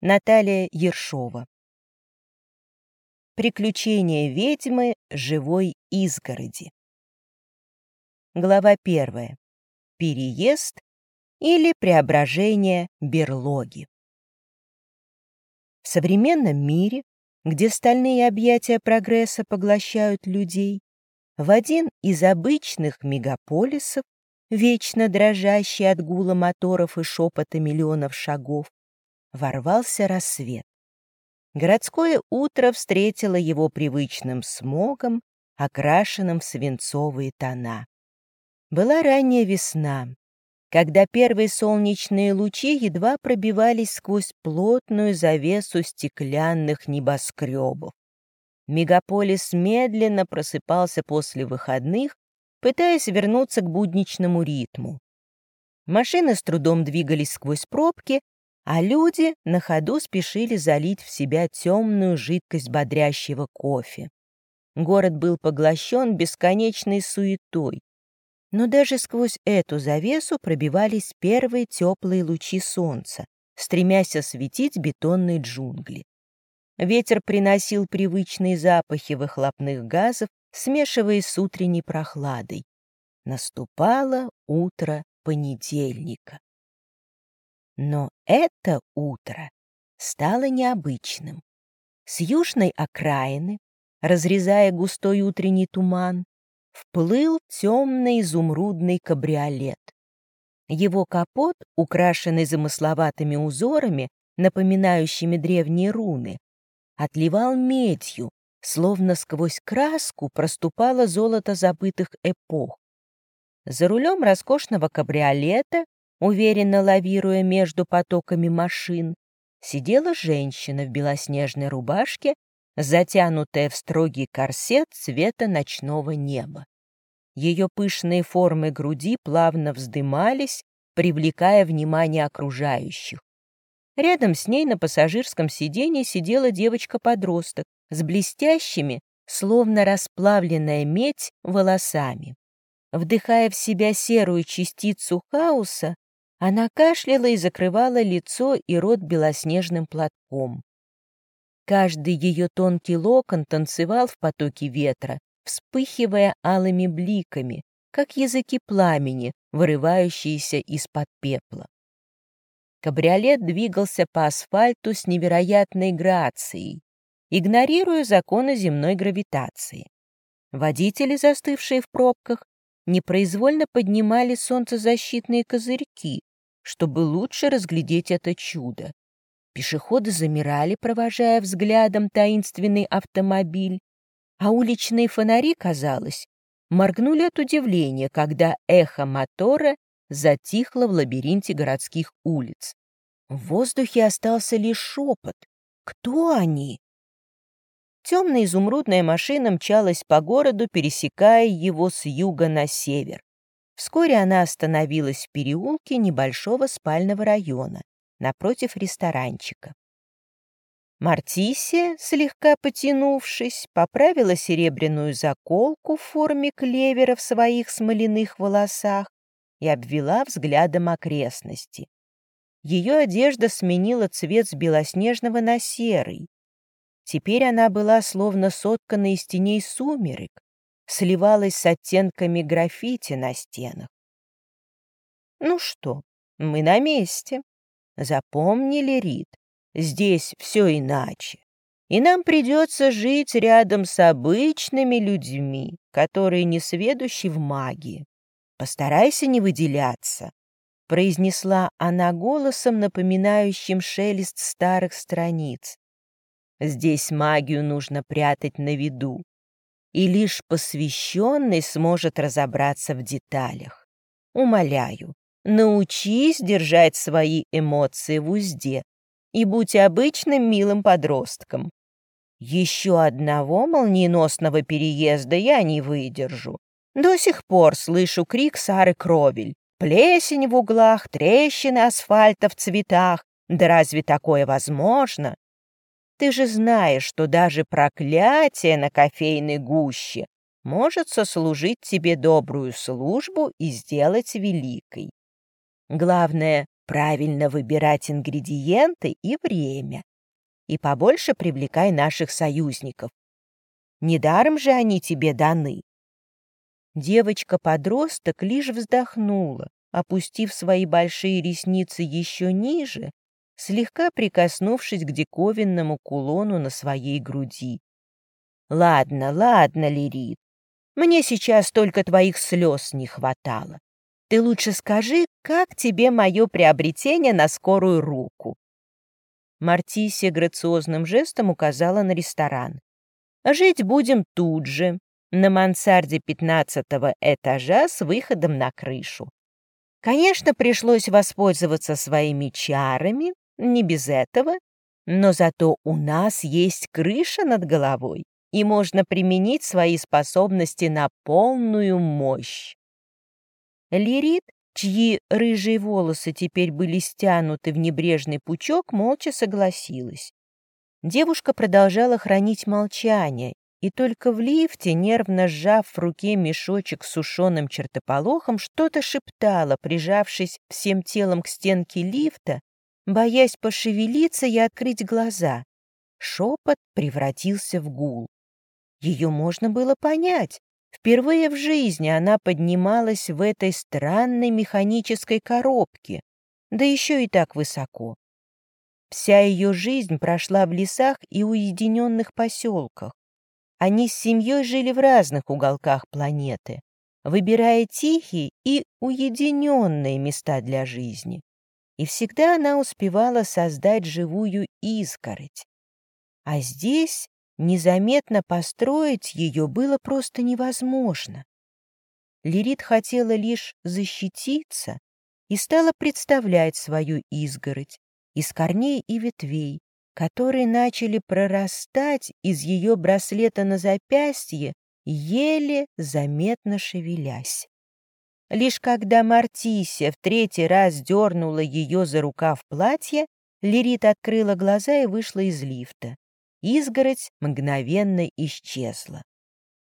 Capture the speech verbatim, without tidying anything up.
Наталья Ершова. Приключения ведьмы живой изгороди. Глава первая. Переезд или преображение берлоги. В современном мире, где стальные объятия прогресса поглощают людей, в один из обычных мегаполисов, вечно дрожащий от гула моторов и шепота миллионов шагов, ворвался рассвет. Городское утро встретило его привычным смогом, окрашенным в свинцовые тона. Была ранняя весна, когда первые солнечные лучи едва пробивались сквозь плотную завесу стеклянных небоскребов. Мегаполис медленно просыпался после выходных, пытаясь вернуться к будничному ритму. Машины с трудом двигались сквозь пробки, а люди на ходу спешили залить в себя темную жидкость бодрящего кофе. Город был поглощен бесконечной суетой, но даже сквозь эту завесу пробивались первые теплые лучи солнца, стремясь осветить бетонные джунгли. Ветер приносил привычные запахи выхлопных газов, смешиваясь с утренней прохладой. Наступало утро понедельника. Но это утро стало необычным. С южной окраины, разрезая густой утренний туман, вплыл темный изумрудный кабриолет. Его капот, украшенный замысловатыми узорами, напоминающими древние руны, отливал медью, словно сквозь краску проступало золото забытых эпох. За рулем роскошного кабриолета, уверенно лавируя между потоками машин, сидела женщина в белоснежной рубашке, затянутая в строгий корсет цвета ночного неба. Ее пышные формы груди плавно вздымались, привлекая внимание окружающих. Рядом с ней на пассажирском сиденье сидела девочка-подросток с блестящими, словно расплавленная медь, волосами. Вдыхая в себя серую частицу хаоса, она кашляла и закрывала лицо и рот белоснежным платком. Каждый ее тонкий локон танцевал в потоке ветра, вспыхивая алыми бликами, как языки пламени, вырывающиеся из-под пепла. Кабриолет двигался по асфальту с невероятной грацией, игнорируя законы земной гравитации. Водители, застывшие в пробках, непроизвольно поднимали солнцезащитные козырьки, чтобы лучше разглядеть это чудо. Пешеходы замирали, провожая взглядом таинственный автомобиль, а уличные фонари, казалось, моргнули от удивления, когда эхо мотора затихло в лабиринте городских улиц. В воздухе остался лишь шепот. Кто они? Темная изумрудная машина мчалась по городу, пересекая его с юга на север. Вскоре она остановилась в переулке небольшого спального района, напротив ресторанчика. Мартисия, слегка потянувшись, поправила серебряную заколку в форме клевера в своих смоляных волосах и обвела взглядом окрестности. Ее одежда сменила цвет с белоснежного на серый. Теперь она была словно соткана из теней сумерек, сливалась с оттенками граффити на стенах. «Ну что, мы на месте. Запомнили, Рид, здесь все иначе, и нам придется жить рядом с обычными людьми, которые не сведущи в магии. Постарайся не выделяться», — произнесла она голосом, напоминающим шелест старых страниц. «Здесь магию нужно прятать на виду, и лишь посвященный сможет разобраться в деталях. Умоляю, научись держать свои эмоции в узде и будь обычным милым подростком. Еще одного молниеносного переезда я не выдержу. До сих пор слышу крик Сары Кровель. Плесень в углах, трещины асфальта в цветах. Да разве такое возможно? Ты же знаешь, что даже проклятие на кофейной гуще может сослужить тебе добрую службу и сделать великой. Главное, правильно выбирать ингредиенты и время. И побольше привлекай наших союзников. Недаром же они тебе даны». Девочка-подросток лишь вздохнула, опустив свои большие ресницы еще ниже, слегка прикоснувшись к диковинному кулону на своей груди. «Ладно, ладно, Лерит, мне сейчас только твоих слез не хватало. Ты лучше скажи, как тебе мое приобретение на скорую руку?» Мартисия грациозным жестом указала на ресторан. «Жить будем тут же, на мансарде пятнадцатого этажа с выходом на крышу. Конечно, пришлось воспользоваться своими чарами, не без этого, но зато у нас есть крыша над головой, и можно применить свои способности на полную мощь». Лерит, чьи рыжие волосы теперь были стянуты в небрежный пучок, молча согласилась. Девушка продолжала хранить молчание, и только в лифте, нервно сжав в руке мешочек с сушеным чертополохом, что-то шептала, прижавшись всем телом к стенке лифта, боясь пошевелиться и открыть глаза. Шепот превратился в гул. Ее можно было понять. Впервые в жизни она поднималась в этой странной механической коробке, да еще и так высоко. Вся ее жизнь прошла в лесах и уединенных поселках. Они с семьей жили в разных уголках планеты, выбирая тихие и уединенные места для жизни. И всегда она успевала создать живую изгородь. А здесь незаметно построить ее было просто невозможно. Лерит хотела лишь защититься и стала представлять свою изгородь из корней и ветвей, которые начали прорастать из ее браслета на запястье, еле заметно шевелясь. Лишь когда Мартисия в третий раз дернула ее за рукав платья, Лерит открыла глаза и вышла из лифта. Изгородь мгновенно исчезла.